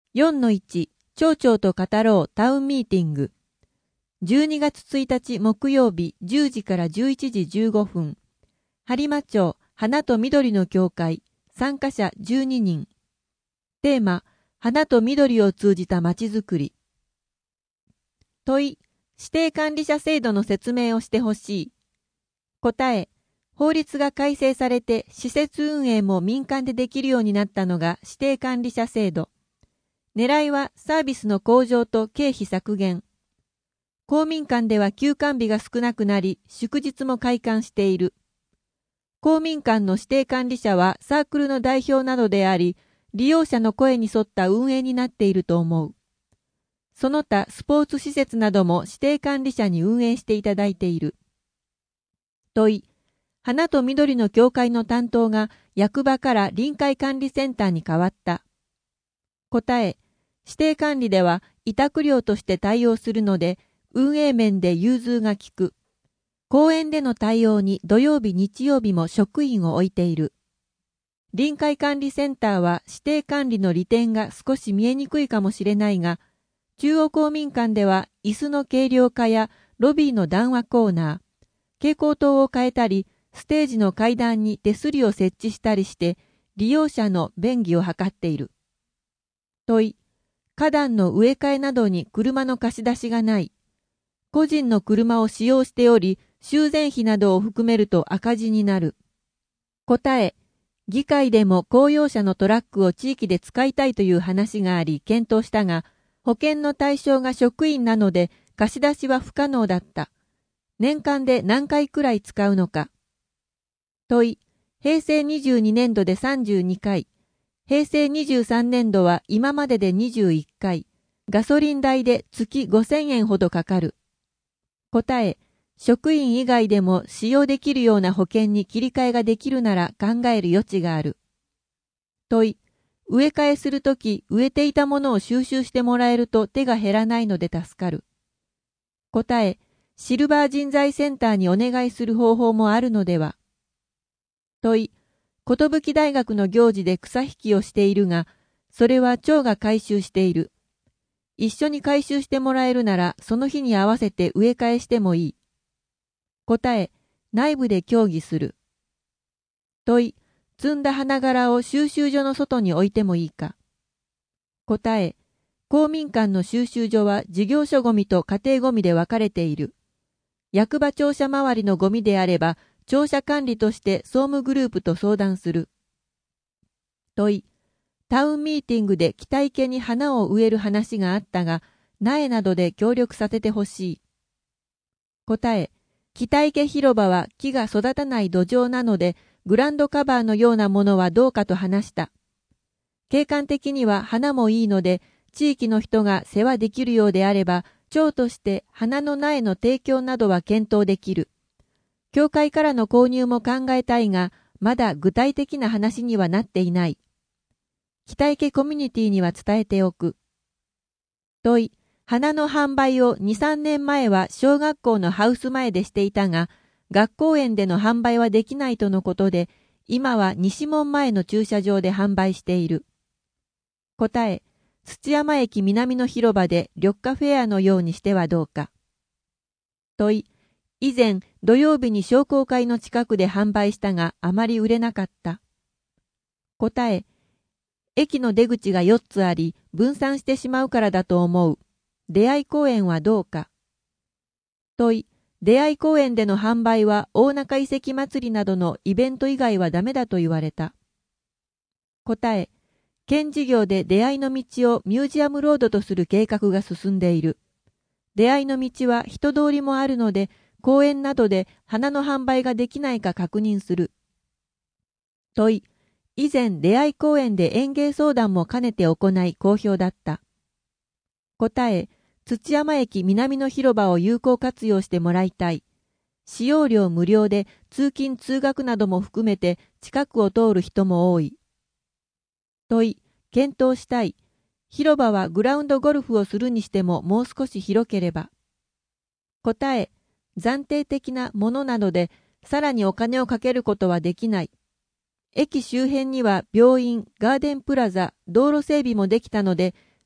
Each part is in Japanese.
4-1 町長と語ろうタウンミーティング。12月1日木曜日10時から11時15分。播磨町花と緑の教会。参加者12人。テーマ、花と緑を通じたまちづくり。問い、指定管理者制度の説明をしてほしい。答え、法律が改正されて施設運営も民間でできるようになったのが指定管理者制度。狙いはサービスの向上と経費削減。公民館では休館日が少なくなり、祝日も開館している。公民館の指定管理者はサークルの代表などであり、利用者の声に沿った運営になっていると思う。その他スポーツ施設なども指定管理者に運営していただいている。問い、花と緑の協会の担当が役場から臨海管理センターに変わった。答え、指定管理では委託料として対応するので、運営面で融通が利く。公園での対応に土曜日日曜日も職員を置いている。臨海管理センターは指定管理の利点が少し見えにくいかもしれないが、中央公民館では椅子の軽量化やロビーの談話コーナー、蛍光灯を変えたり、ステージの階段に手すりを設置したりして、利用者の便宜を図っている。問い、花壇の植え替えなどに車の貸し出しがない。個人の車を使用しており、修繕費などを含めると赤字になる。答え、議会でも公用車のトラックを地域で使いたいという話があり検討したが、保険の対象が職員なので貸し出しは不可能だった。年間で何回くらい使うのか。問い、平成22年度で32回。平成23年度は今までで21回。ガソリン代で月5000円ほどかかる。答え、職員以外でも使用できるような保険に切り替えができるなら考える余地がある。問い、植え替えするとき植えていたものを収集してもらえると手が減らないので助かる。答え、シルバー人材センターにお願いする方法もあるのでは。問い、寿大学の行事で草引きをしているが、それは町が回収している。一緒に回収してもらえるなら、その日に合わせて植え替えしてもいい。答え、内部で協議する。問い、摘んだ花柄を収集所の外に置いてもいいか。答え、公民館の収集所は事業所ゴミと家庭ゴミで分かれている。役場庁舎周りのゴミであれば、庁舎管理として総務グループと相談する。問い、タウンミーティングで北池に花を植える話があったが、苗などで協力させてほしい。答え、北池広場は木が育たない土壌なので、グランドカバーのようなものはどうかと話した。景観的には花もいいので、地域の人が世話できるようであれば、町として花の苗の提供などは検討できる。教会からの購入も考えたいが、まだ具体的な話にはなっていない。北池コミュニティには伝えておく。問い、花の販売を2、3年前は小学校のハウス前でしていたが、学校園での販売はできないとのことで、今は西門前の駐車場で販売している。答え、土山駅南の広場で緑化フェアのようにしてはどうか。問い、以前土曜日に商工会の近くで販売したがあまり売れなかった。答え、駅の出口が4つあり分散してしまうからだと思う。出会い公園はどうか。問い、出会い公園での販売は大中遺跡祭りなどのイベント以外はダメだと言われた。答え、県事業で出会いの道をミュージアムロードとする計画が進んでいる。出会いの道は人通りもあるので、公園などで花の販売ができないか確認する。問い、以前出会い公園で園芸相談も兼ねて行い好評だった。答え、土山駅南の広場を有効活用してもらいたい。使用料無料で通勤通学なども含めて近くを通る人も多い。問い、検討したい。広場はグラウンドゴルフをするにしてももう少し広ければ。答え、暫定的なものなのでさらにお金をかけることはできない。駅周辺には病院、ガーデンプラザ、道路整備もできたので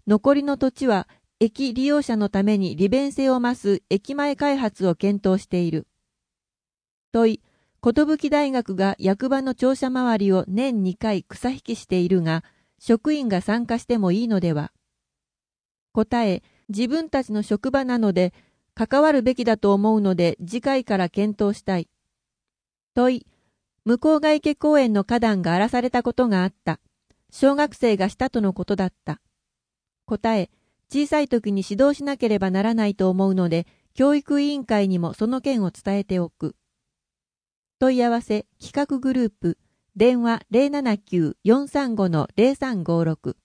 残りの土地は駅利用者のために利便性を増す駅前開発を検討している。問い、寿大学が役場の庁舎周りを年2回草引きしているが、職員が参加してもいいのでは。答え、自分たちの職場なので、関わるべきだと思うので次回から検討したい。問い、向こうが池公園の花壇が荒らされたことがあった。小学生がしたとのことだった。答え、小さい時に指導しなければならないと思うので、教育委員会にもその件を伝えておく。問い合わせ、企画グループ、電話 079-435-0356